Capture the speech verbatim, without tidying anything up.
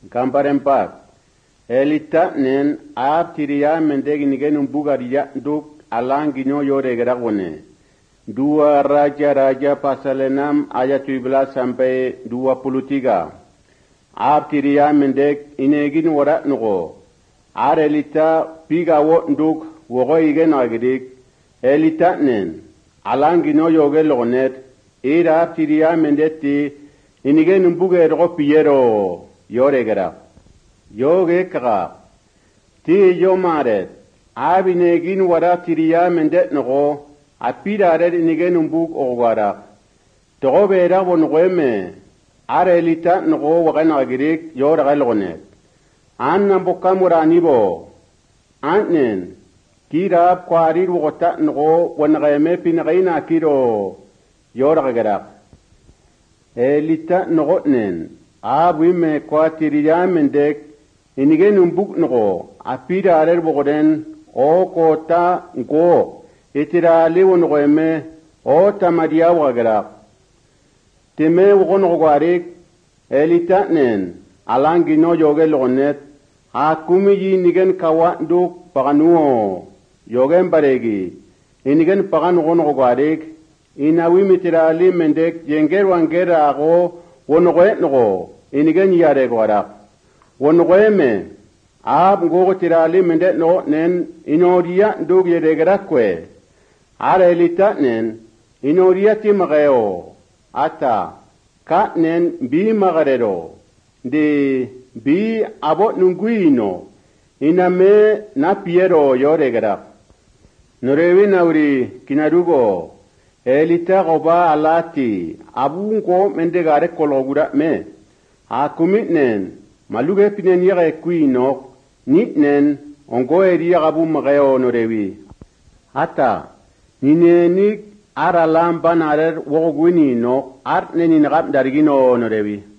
Kamparempak. Elita nen ab tiriya mendegi nigenum bugaria duk alanginyo yore geragone. Dua raja-raja pasal enam ayat tujuh belas sampai dua puluh tiga. Ab tiriya mendeg inegin warak nugo. Ar elita piga wo nduk wogo igen agidik. Elita nen alanginyo yoge logonet. Ira ab tiriya mendeti inigenum bugergo piyero yore gerag. Yoge kaga. Ti yo maret. Ab inegin warak tiriya mendet nugo. Apida red inigenum bug ogwara. Togo bera won gweme. Are elita nugo wagan agirik yor galgonet. An namboka muranibo. Annen. Kira kwarir wogota nugo wan gweme pinagaina kiro yor gagarak. Elita nugo nen. Abwime kwa tiriya mendek inigenum bug nugo. Apida red wogoden o kota ngo. Itira liwon gweme o tamadia wagarak. Time wogon gwarik elita nen alangi no yoge lonet akumi yi nigen kawa duk paganuo yogen baregi inigen pagan wogon gwarik inawi mitirali mendek jenger wangera ago wonogwe nogo inigen yare gwarak wonogweme ab ngogo tirali mendek no nen inoria dug yere gerakwe ara elita nen inoria timageo ata ka nen bi magarero de bi abo nunguino iname na piero yoregara norewi nauri kinarugo elita goba alati abungo mendegare kologura me akumit nen maluge pinen yere kuino nit nen ongo eri gabu mageo norewi ata ninenik ara lamban arer wogwini no art neni ngap dargino norewi